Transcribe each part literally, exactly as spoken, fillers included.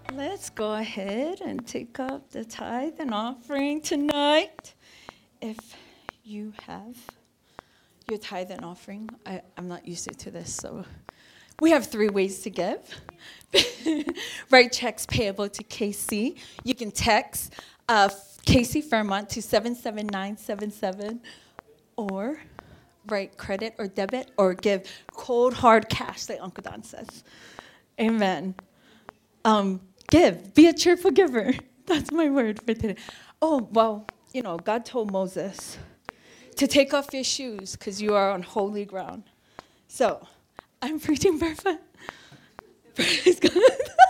Let's go ahead and take up the tithe and offering tonight. If you have your tithe and offering, I, I'm not used to this, so we have three ways to give. Write checks payable to K C. You can text uh, K C Fairmont to seven seven nine seven seven, or write credit or debit, or give cold hard cash, like Uncle Don says. Amen. Um, give. Be a cheerful giver. That's my word for today. Oh, well, you know, God told Moses to take off your shoes because you are on holy ground. So, I'm preaching barefoot. Praise God.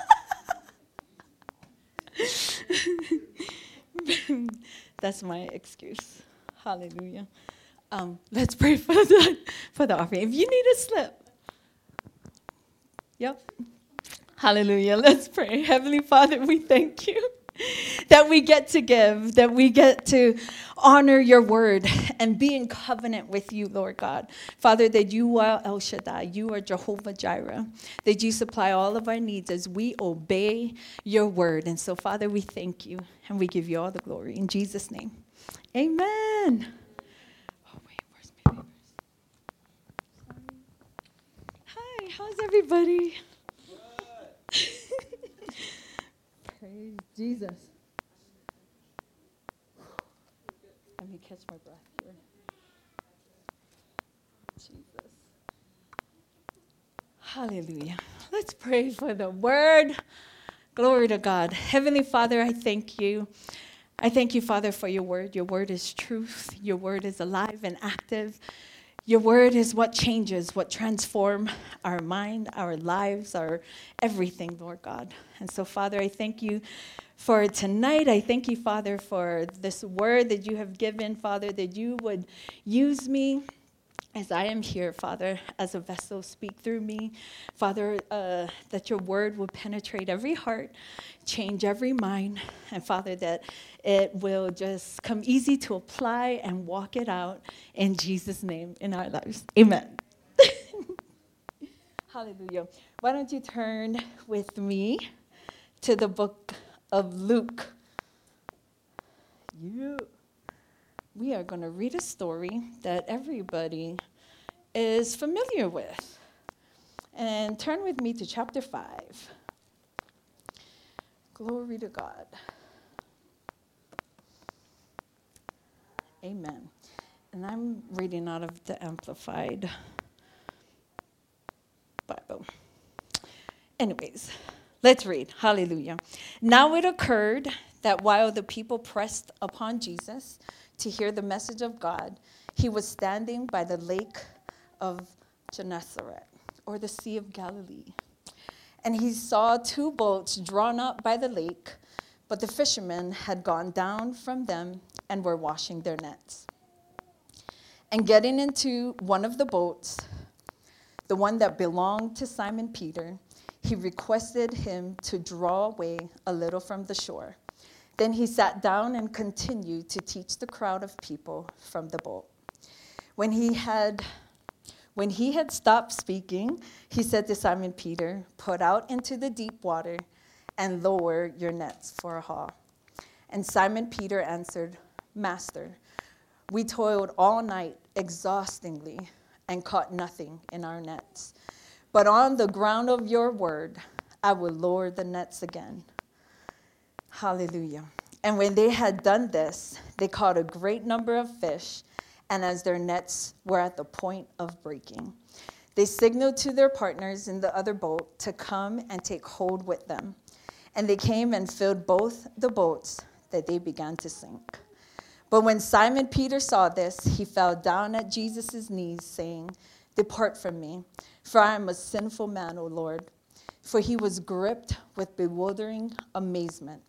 That's my excuse. Hallelujah. Um, let's pray for the, for the offering. If you need a slip. Yep. Hallelujah. Let's pray. Heavenly Father, we thank you that we get to give, that we get to honor your word and be in covenant with you, Lord God. Father, that you are El Shaddai, you are Jehovah Jireh, that you supply all of our needs as we obey your word. And so, Father, we thank you and we give you all the glory. In Jesus' name, amen. Oh, wait, where's my papers? Hi, how's everybody? Praise Jesus. Let me catch my breath here. Jesus. Hallelujah. Let's pray for the word. Glory to God. Heavenly Father, I thank you. I thank you, Father, for your word. Your word is truth. Your word is alive and active. Your word is what changes, what transforms our mind, our lives, our everything, Lord God. And so, Father, I thank you for tonight. I thank you, Father, for this word that you have given, Father, that you would use me as I am here, Father, as a vessel. Speak through me, Father, uh, that your word will penetrate every heart, change every mind, and Father, that it will just come easy to apply and walk it out in Jesus' name in our lives. Amen. Hallelujah. Why don't you turn with me to the book of Luke? You. We are going to read a story that everybody is familiar with. And turn with me to chapter five. Glory to God. Amen. And I'm reading out of the Amplified Bible. Anyways, let's read. Hallelujah. Now it occurred that while the people pressed upon Jesus to hear the message of God, he was standing by the lake of Gennesaret, or the Sea of Galilee. And he saw two boats drawn up by the lake, but the fishermen had gone down from them and were washing their nets. And getting into one of the boats, the one that belonged to Simon Peter, he requested him to draw away a little from the shore. Then he sat down and continued to teach the crowd of people from the boat. When he had When he had stopped speaking, he said to Simon Peter, "Put out into the deep water and lower your nets for a haul." And Simon Peter answered, "Master, we toiled all night exhaustingly and caught nothing in our nets. But on the ground of your word, I will lower the nets again." Hallelujah. And when they had done this, they caught a great number of fish, and as their nets were at the point of breaking, they signaled to their partners in the other boat to come and take hold with them. And they came and filled both the boats, that they began to sink. But when Simon Peter saw this, he fell down at Jesus' knees, saying, "Depart from me, for I am a sinful man, O Lord." For he was gripped with bewildering amazement.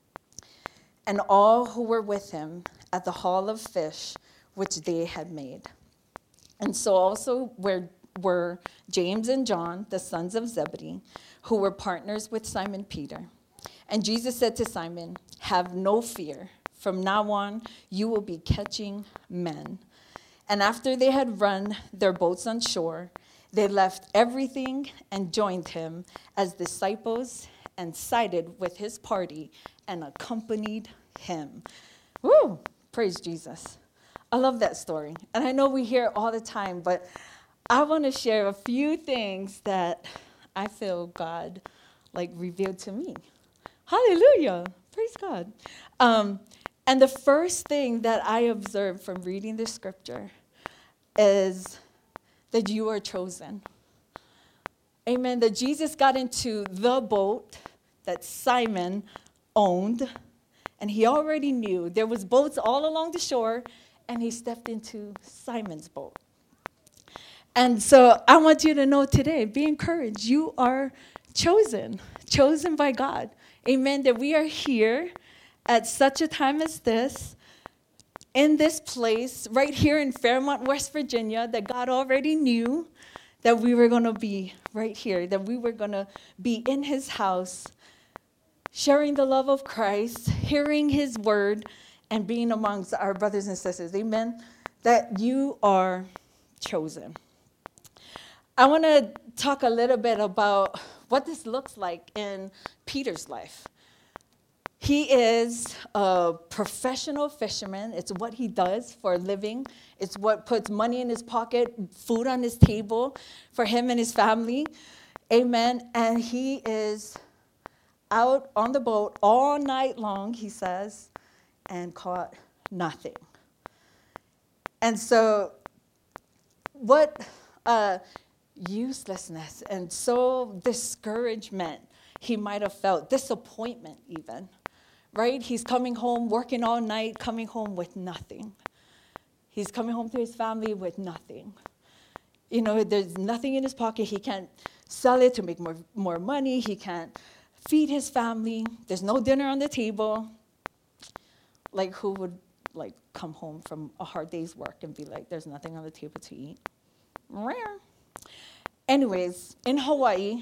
And all who were with him at the haul of fish which they had made. And so also were, were James and John, the sons of Zebedee, who were partners with Simon Peter. And Jesus said to Simon, "Have no fear. From now on, you will be catching men." And after they had run their boats on shore, they left everything and joined him as disciples and sided with his party and accompanied him. Woo! Praise Jesus. I love that story. And I know we hear it all the time, but I want to share a few things that I feel God like revealed to me. Hallelujah. Praise God. Um, and the first thing that I observed from reading the scripture is that you are chosen. Amen. That Jesus got into the boat that Simon owned, and he already knew there was boats all along the shore, and he stepped into Simon's boat. And so I want you to know today, be encouraged. You are chosen, chosen by God. Amen. That we are here at such a time as this, in this place, right here in Fairmont, West Virginia, that God already knew that we were going to be right here, that we were going to be in his house, sharing the love of Christ, hearing his word, and being amongst our brothers and sisters. Amen. That you are chosen. I want to talk a little bit about what this looks like in Peter's life. He is a professional fisherman. It's what he does for a living. It's what puts money in his pocket, food on his table for him and his family. Amen. And he is out on the boat all night long, he says, and caught nothing. And so what uh, uselessness and so discouragement he might have felt, disappointment even, right? He's coming home, working all night, coming home with nothing. He's coming home to his family with nothing. You know, there's nothing in his pocket. He can't sell it to make more, more money. He can't feed his family. There's no dinner on the table. Like, who would, like, come home from a hard day's work and be like, there's nothing on the table to eat? Rare. Anyways, in Hawaii,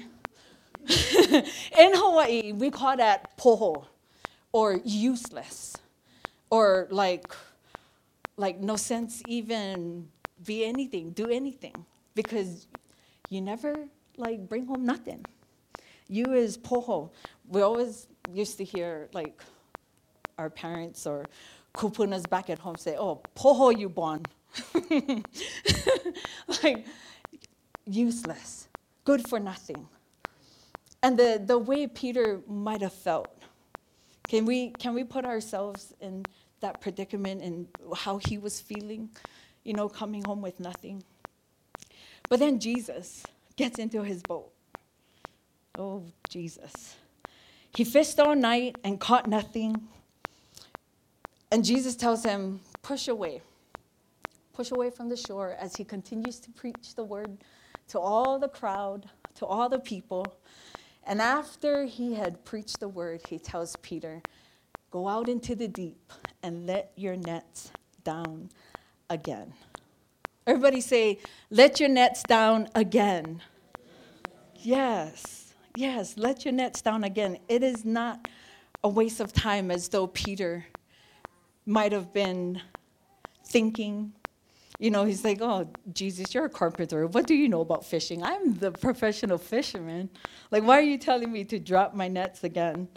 in Hawaii, we call that poho, or useless, or like, like no sense even be anything, do anything, because you never like bring home nothing. You is poho. We always used to hear like our parents or kupunas back at home say, "Oh, poho you born," like useless, good for nothing. And the, the way Peter might have felt, can we can we put ourselves in that predicament and how he was feeling, you know, coming home with nothing? But then Jesus gets into his boat. Oh, Jesus. He fished all night and caught nothing. And Jesus tells him, push away. Push away from the shore as he continues to preach the word to all the crowd, to all the people. And after he had preached the word, he tells Peter, go out into the deep and let your nets down again. Everybody say, let your nets down again. Yes, yes, let your nets down again. It is not a waste of time, as though Peter might have been thinking. You know, he's like, oh, Jesus, you're a carpenter. What do you know about fishing? I'm the professional fisherman. Like, why are you telling me to drop my nets again?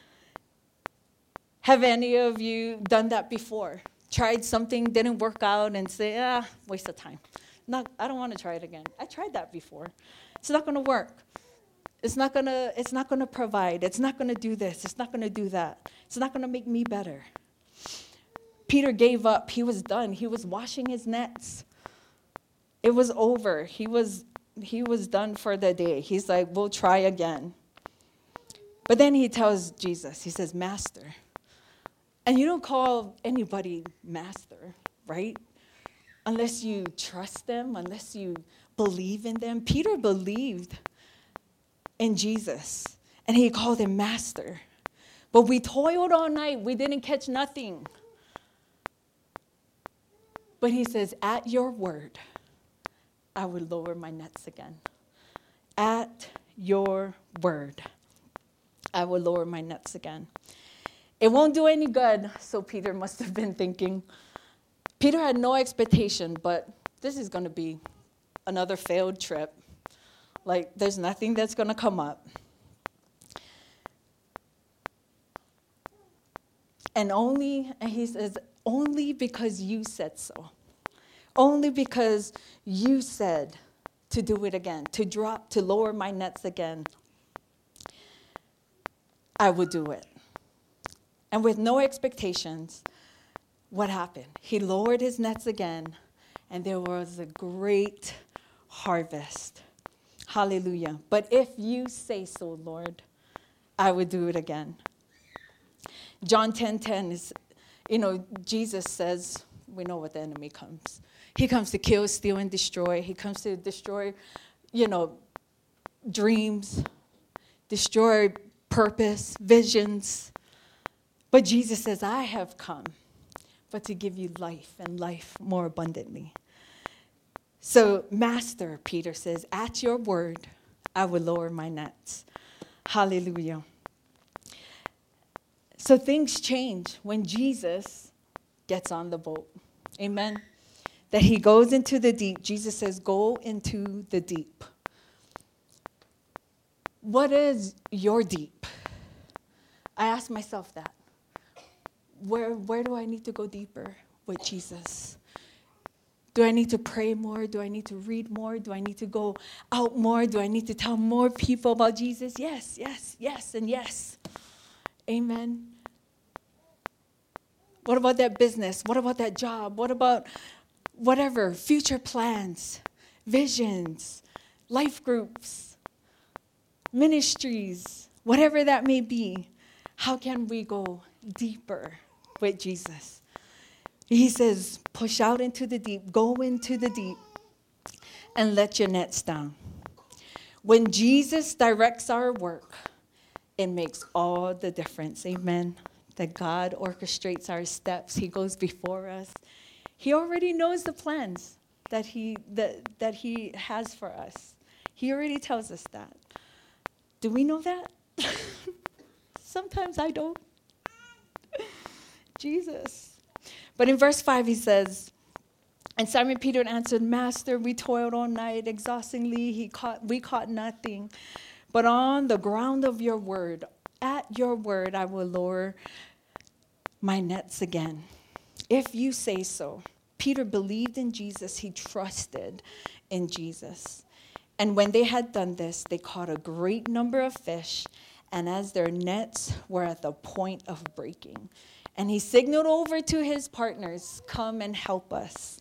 Have any of you done that before? Tried something, didn't work out, and say, ah, waste of time. Not, I don't want to try it again. I tried that before. It's not going to work. It's not going to, it's not going to provide. It's not going to do this. It's not going to do that. It's not going to make me better. Peter gave up. He was done. He was washing his nets. It was over. He was he was done for the day. He's like, we'll try again. But then he tells Jesus, he says, Master. And you don't call anybody master, right? Unless you trust them, unless you believe in them. Peter believed in Jesus, and he called him master. But we toiled all night. We didn't catch nothing. But he says, at your word, I will lower my nets again. At your word, I will lower my nets again. It won't do any good, so Peter must have been thinking. Peter had no expectation, but this is going to be another failed trip. Like, there's nothing that's going to come up. And only, and he says, only because you said so. Only because you said to do it again, to drop, to lower my nets again, I would do it. And with no expectations, what happened? He lowered his nets again, and there was a great harvest. Hallelujah. But if you say so, Lord, I would do it again. John ten ten is, you know, Jesus says, we know what the enemy comes. He comes to kill, steal, and destroy. He comes to destroy, you know, dreams, destroy purpose, visions. But Jesus says, I have come, but to give you life and life more abundantly. So, Master, Peter says, at your word, I will lower my nets. Hallelujah. So things change when Jesus gets on the boat. Amen. That he goes into the deep. Jesus says, go into the deep. What is your deep? I ask myself that. Where, where do I need to go deeper with Jesus? Do I need to pray more? Do I need to read more? Do I need to go out more? Do I need to tell more people about Jesus? Yes, yes, yes, and yes. Amen. What about that business? What about that job? What about whatever, future plans, visions, life groups, ministries, whatever that may be? How can we go deeper with Jesus? He says, push out into the deep, go into the deep, and let your nets down. When Jesus directs our work, it makes all the difference. Amen. That God orchestrates our steps. He goes before us. He already knows the plans that he that, that he has for us. He already tells us that. Do we know that? Sometimes I don't. Jesus. But in verse five, he says, and Simon Peter answered, Master, we toiled all night exhaustingly. He caught, we caught nothing. But on the ground of your word, at your word, I will lower my nets again. If you say so. Peter believed in Jesus. He trusted in Jesus. And when they had done this, they caught a great number of fish, and as their nets were at the point of breaking. And he signaled over to his partners, come and help us.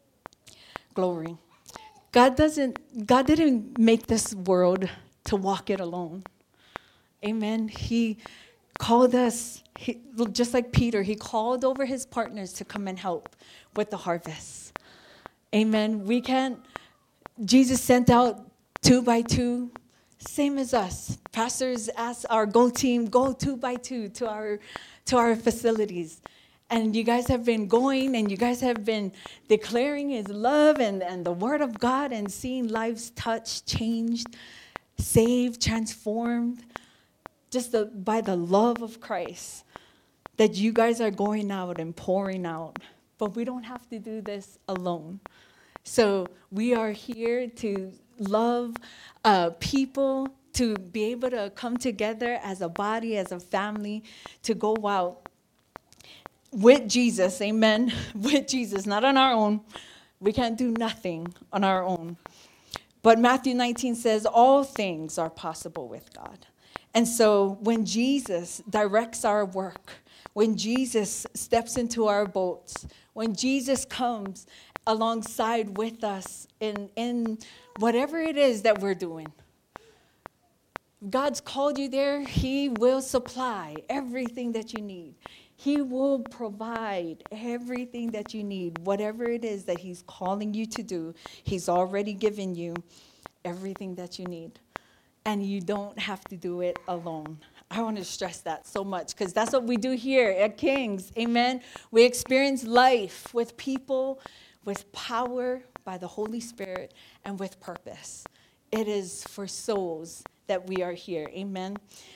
Glory. God doesn't, God didn't make this world to walk it alone. Amen. He called us, he, just like Peter, he called over his partners to come and help with the harvest. Amen. We can't, Jesus sent out two by two, same as us. Pastors ask our Go team, go two by two to our to our facilities. And you guys have been going and you guys have been declaring his love and, and the word of God and seeing lives touched, changed, saved, transformed, just the, by the love of Christ that you guys are going out and pouring out. But we don't have to do this alone. So we are here to love uh, people, to be able to come together as a body, as a family, to go out with Jesus, amen, with Jesus, not on our own. We can't do nothing on our own. But Matthew nineteen says all things are possible with God. And so when Jesus directs our work, when Jesus steps into our boats, when Jesus comes alongside with us in, in whatever it is that we're doing, God's called you there, he will supply everything that you need. He will provide everything that you need, whatever it is that he's calling you to do. He's already given you everything that you need. And you don't have to do it alone. I want to stress that so much because that's what we do here at King's. Amen. We experience life with people, with power by the Holy Spirit, and with purpose. It is for souls that we are here. Amen.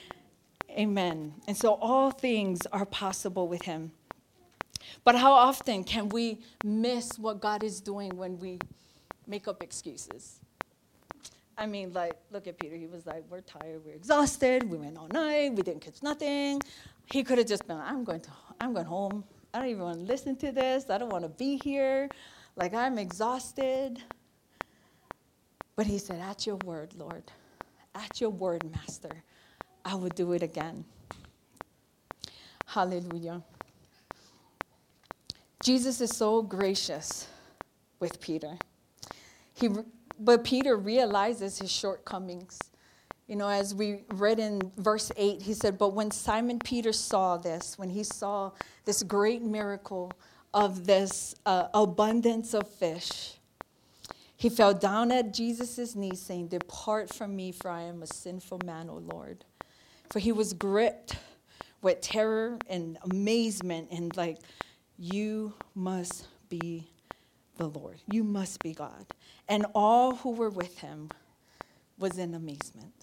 Amen. And so all things are possible with him. But how often can we miss what God is doing when we make up excuses? I mean, like, look at Peter. He was like, we're tired, we're exhausted, we went all night, we didn't catch nothing. He could have just been, I'm going to, I'm going home. I don't even want to listen to this. I don't want to be here. Like, I'm exhausted. But he said, at your word, Lord, at your word, Master, I will do it again. Hallelujah. Jesus is so gracious with Peter. He, but Peter realizes his shortcomings. You know, as we read in verse eight, he said, but when Simon Peter saw this, when he saw this great miracle of this uh, abundance of fish, he fell down at Jesus' knees saying, depart from me, for I am a sinful man, O Lord. For he was gripped with terror and amazement and like, you must be the Lord. You must be God. And all who were with him was in amazement.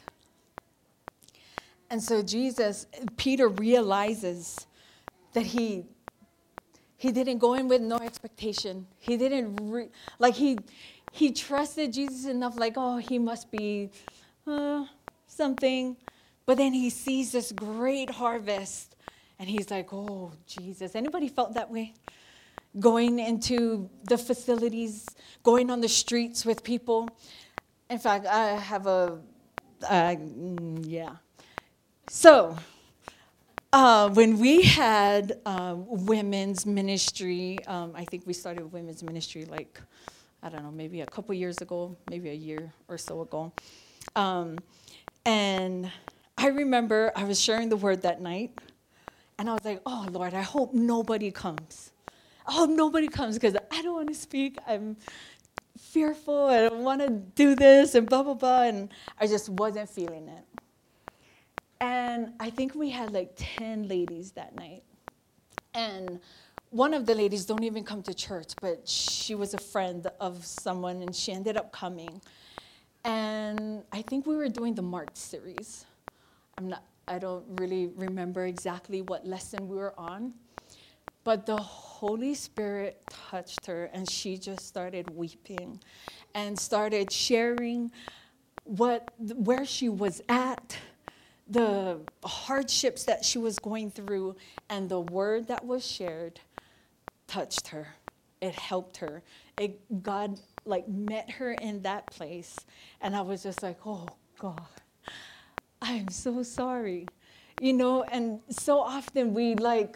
And so Jesus, Peter realizes that he he didn't go in with no expectation. He didn't, re, like he he trusted Jesus enough, like, oh, he must be uh, something. But then he sees this great harvest, and he's like, oh, Jesus. Anybody felt that way? Going into the facilities, going on the streets with people. In fact, I have a, uh, yeah. So, uh, when we had uh, women's ministry, um, I think we started women's ministry like, I don't know, maybe a couple years ago, maybe a year or so ago. Um, and I remember I was sharing the word that night, and I was like, oh, Lord, I hope nobody comes. I hope nobody comes because I don't want to speak. I'm fearful. I don't want to do this and blah, blah, blah. And I just wasn't feeling it. And I think we had like ten ladies that night. And one of the ladies don't even come to church, but she was a friend of someone, and she ended up coming. And I think we were doing the Mark series. I'm not, I don't really remember exactly what lesson we were on. But the Holy Spirit touched her, and she just started weeping and started sharing what, where she was at, the hardships that she was going through, and the word that was shared touched her. It helped her. It, God, like, met her in that place, and I was just like, oh, God, I'm so sorry. You know, and so often we, like,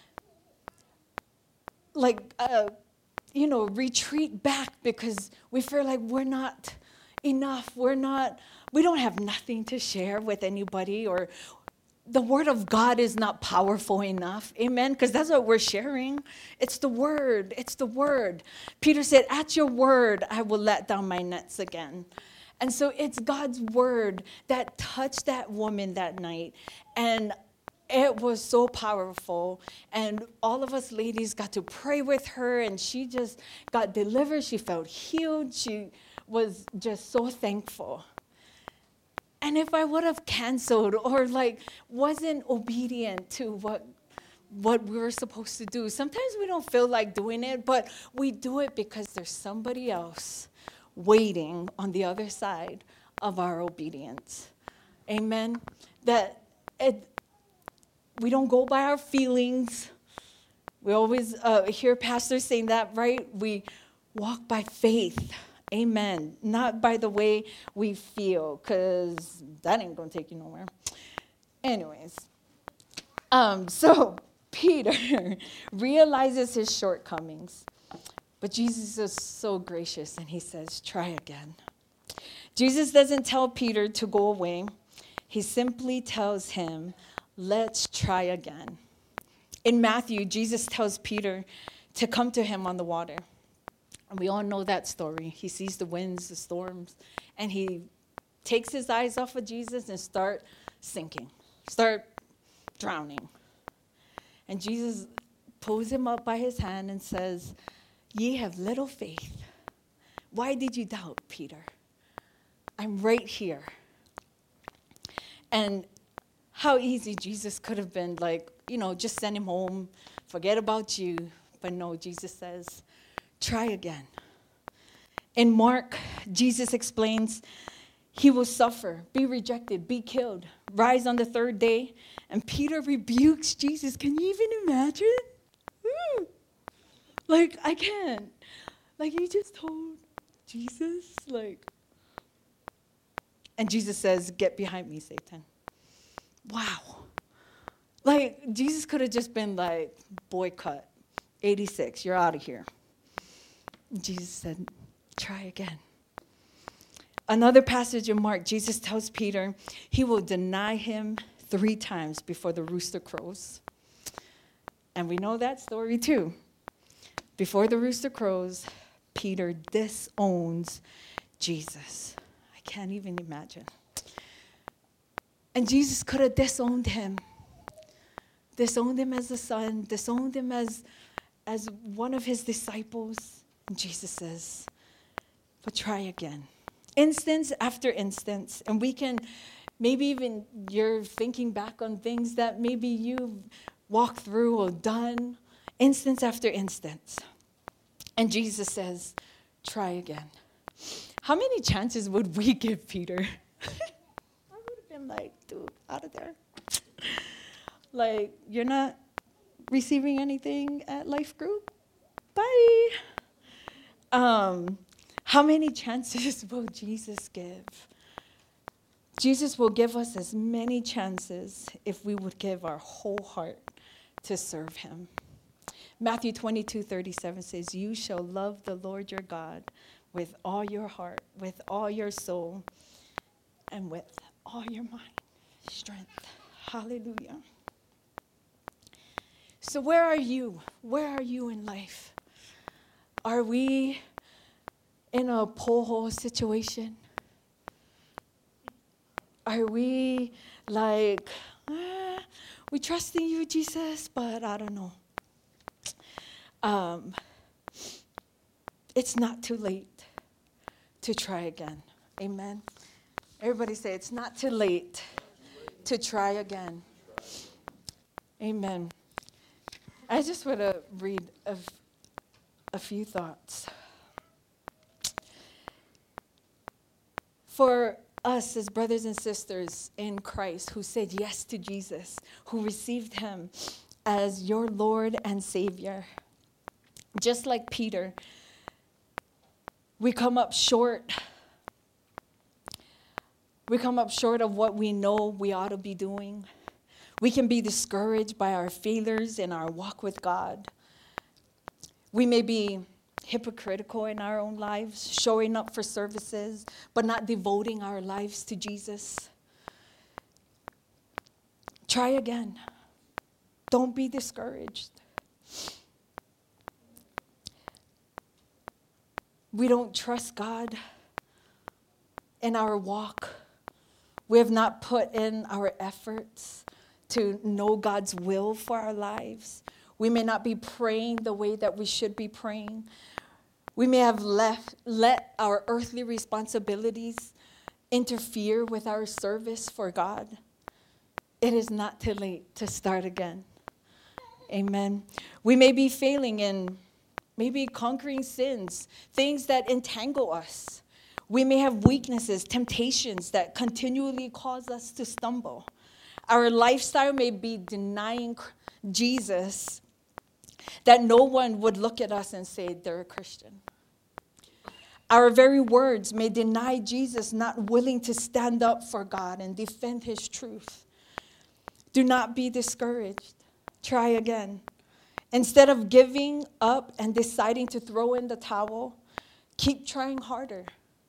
like, uh, you know, retreat back because we feel like we're not enough. We're not, we don't have nothing to share with anybody, or the word of God is not powerful enough. Amen? Because that's what we're sharing. It's the word. It's the word. Peter said, at your word, I will let down my nets again. And so it's God's word that touched that woman that night. And it was so powerful, and all of us ladies got to pray with her, and she just got delivered. She felt healed. She was just so thankful. And if I would have canceled or like wasn't obedient to what what we were supposed to do, sometimes we don't feel like doing it, but we do it because there's somebody else waiting on the other side of our obedience. Amen? That it. We don't go by our feelings. We always uh, hear pastors saying that, right? We walk by faith. Amen. Not by the way we feel, because that ain't going to take you nowhere. Anyways, um, so Peter realizes his shortcomings. But Jesus is so gracious, and he says, try again. Jesus doesn't tell Peter to go away. He simply tells him, let's try again. In Matthew, Jesus tells Peter to come to him on the water. And we all know that story. He sees the winds, the storms, and he takes his eyes off of Jesus and start sinking, start drowning. And Jesus pulls him up by his hand and says, ye have little faith. Why did you doubt, Peter? I'm right here. And how easy Jesus could have been, like, you know, just send him home, forget about you. But no, Jesus says, try again. In Mark, Jesus explains He will suffer, be rejected, be killed, rise on the third day. And Peter rebukes Jesus. Can you even imagine? Woo. Like, I can't. Like, he just told Jesus, like, and Jesus says, get behind me, Satan. Wow. Like, Jesus could have just been like, boycott, eighty-six, you're out of here. And Jesus said, try again. Another passage in Mark, Jesus tells Peter he will deny him three times before the rooster crows. And we know that story too. Before the rooster crows, Peter disowns Jesus. I can't even imagine. And Jesus could have disowned him. Disowned him as a son, disowned him as, as one of his disciples. And Jesus says, but try again. Instance after instance, and we can, maybe even you're thinking back on things that maybe you've walked through or done, instance after instance. And Jesus says, try again. How many chances would we give Peter? I would have been like, dude, out of there. Like, you're not receiving anything at Life Group? Bye. Um... How many chances will Jesus give? Jesus will give us as many chances if we would give our whole heart to serve him. Matthew twenty-two thirty-seven says, you shall love the Lord your God with all your heart, with all your soul, and with all your mind, strength. Hallelujah. So where are you? Where are you in life? Are we in a pole hole situation? Are we like, ah, we trust in you, Jesus, but I don't know. Um, it's not too late to try again. Amen. Everybody say, it's not too late to try again. Amen. I just want to read a, a few thoughts. For us as brothers and sisters in Christ who said yes to Jesus, who received him as your Lord and Savior, just like Peter, we come up short. We come up short of what we know we ought to be doing. We can be discouraged by our failures in our walk with God. We may be hypocritical in our own lives, showing up for services, but not devoting our lives to Jesus. Try again. Don't be discouraged. We don't trust God in our walk. We have not put in our efforts to know God's will for our lives. We may not be praying the way that we should be praying. We may have left, let our earthly responsibilities interfere with our service for God. It is not too late to start again. Amen. We may be failing in maybe conquering sins, things that entangle us. We may have weaknesses, temptations that continually cause us to stumble. Our lifestyle may be denying Jesus, that no one would look at us and say they're a Christian. Our very words may deny Jesus, not willing to stand up for God and defend his truth. Do not be discouraged. Try again. Instead of giving up and deciding to throw in the towel, keep trying harder.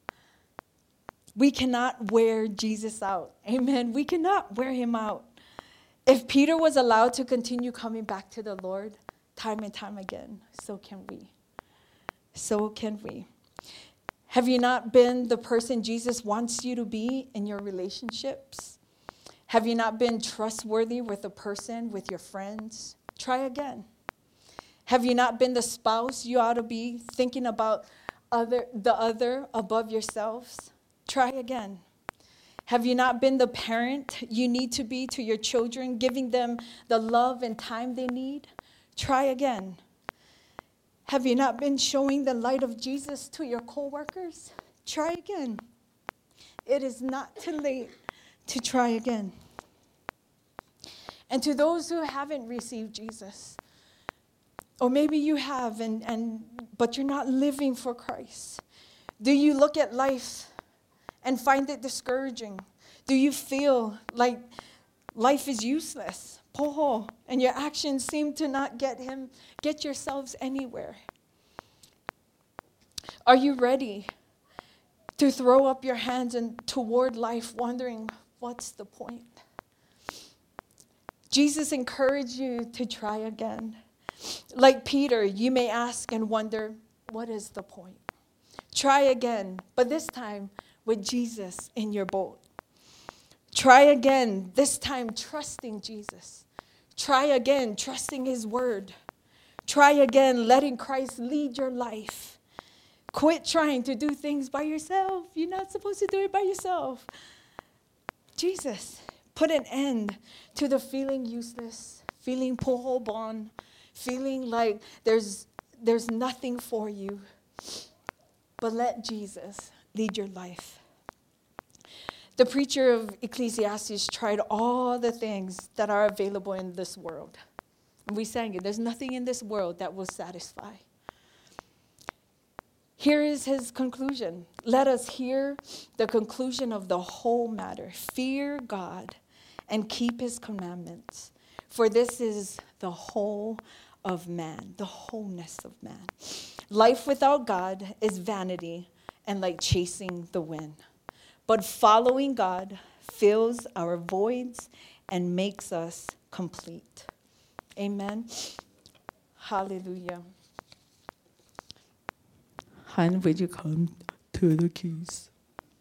We cannot wear Jesus out. Amen. We cannot wear him out. If Peter was allowed to continue coming back to the Lord time and time again, so can we. So can we. Have you not been the person Jesus wants you to be in your relationships? Have you not been trustworthy with a person, with your friends? Try again. Have you not been the spouse you ought to be, thinking about other, the other above yourselves? Try again. Have you not been the parent you need to be to your children, giving them the love and time they need? Try again. Have you not been showing the light of Jesus to your coworkers? Try again. It is not too late to try again. And to those who haven't received Jesus, or maybe you have, and, and but you're not living for Christ, do you look at life and find it discouraging? Do you feel like life is useless, poho, and your actions seem to not get him, get yourselves anywhere? Are you ready to throw up your hands and toward life, wondering, what's the point? Jesus encouraged you to try again. Like Peter, you may ask and wonder, what is the point? Try again, but this time with Jesus in your boat. Try again, this time trusting Jesus. Try again, trusting his word. Try again, letting Christ lead your life. Quit trying to do things by yourself. You're not supposed to do it by yourself. Jesus put an end to the feeling useless, feeling pohobon, feeling like there's, there's nothing for you. But let Jesus lead your life. The preacher of Ecclesiastes tried all the things that are available in this world. And we sang it. There's nothing in this world that will satisfy. Here is his conclusion. Let us hear the conclusion of the whole matter. Fear God and keep his commandments, for this is the whole of man, the wholeness of man. Life without God is vanity and like chasing the wind. But following God fills our voids and makes us complete. Amen. Hallelujah. Han, would you come to the keys?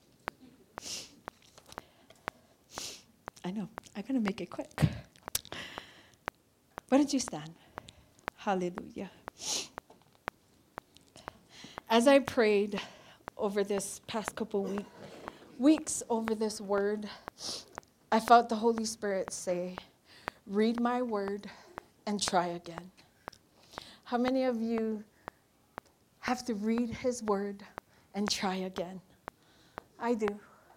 I know, I'm going to make it quick. Why don't you stand? Hallelujah. As I prayed over this past couple week, weeks over this word, I felt the Holy Spirit say, read my word and try again. How many of you have to read his word and try again? I do.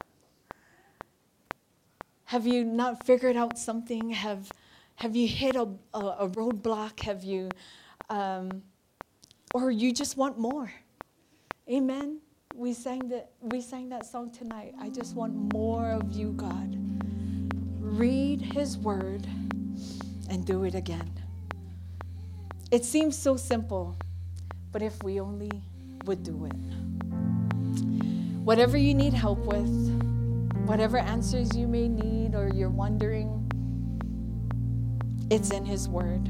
Have you not figured out something? Have have you hit a, a, a roadblock? Have you, um, or you just want more? Amen. We sang that. We sang that song tonight. I just want more of you, God. Read his word and do it again. It seems so simple, but if we only would do it. Whatever you need help with, whatever answers you may need or you're wondering, it's in his word.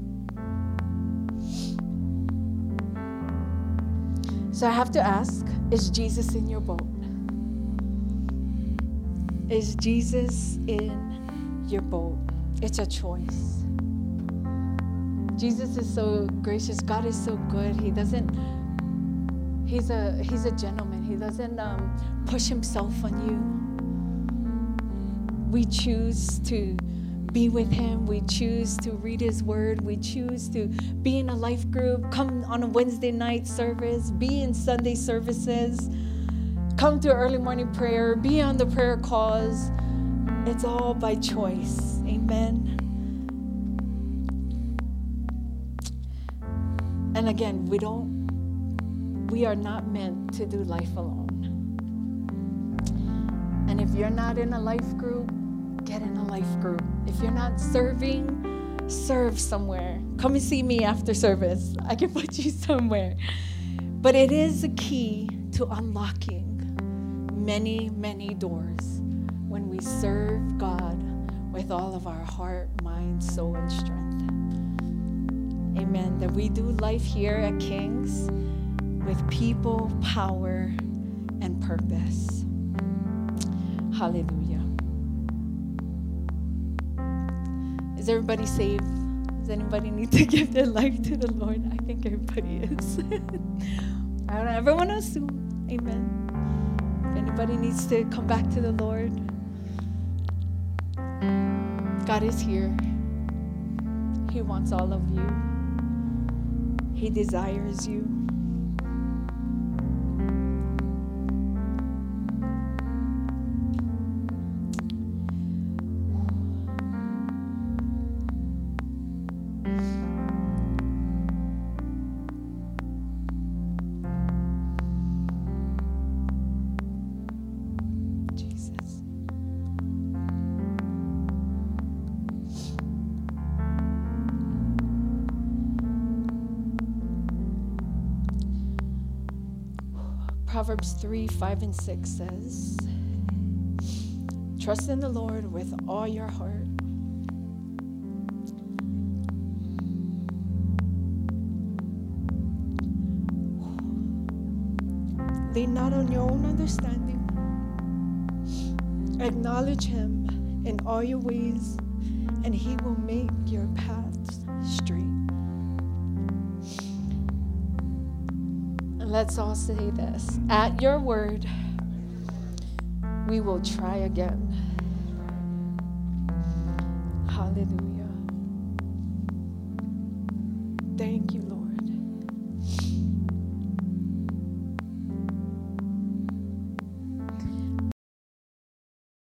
So I have to ask, is Jesus in your boat? Is Jesus in your boat? It's a choice. Jesus is so gracious. God is so good. He doesn't, he's a, he's a gentleman. He doesn't um, push himself on you. We choose to be with him. We choose to read his word. We choose to be in a life group, come on a Wednesday night service, be in Sunday services, come to early morning prayer, be on the prayer calls. It's all by choice. Amen. And again, we don't, we are not meant to do life alone. And if you're not in a life group, get in a life group. If you're not serving, serve somewhere. Come and see me after service. I can put you somewhere. But it is a key to unlocking many, many doors when we serve God with all of our heart, mind, soul, and strength. Amen. That we do life here at King's with people, power, and purpose. Hallelujah. Is everybody saved? Does anybody need to give their life to the Lord? I think everybody is. I don't know. Everyone assume. Amen. If anybody needs to come back to the Lord, God is here. He wants all of you. He desires you. Proverbs three, five, and six says, trust in the Lord with all your heart. Lean not on your own understanding. Acknowledge him in all your ways, and he will make your paths straight. And let's all say this. At your word, we will try again. Hallelujah. Thank you,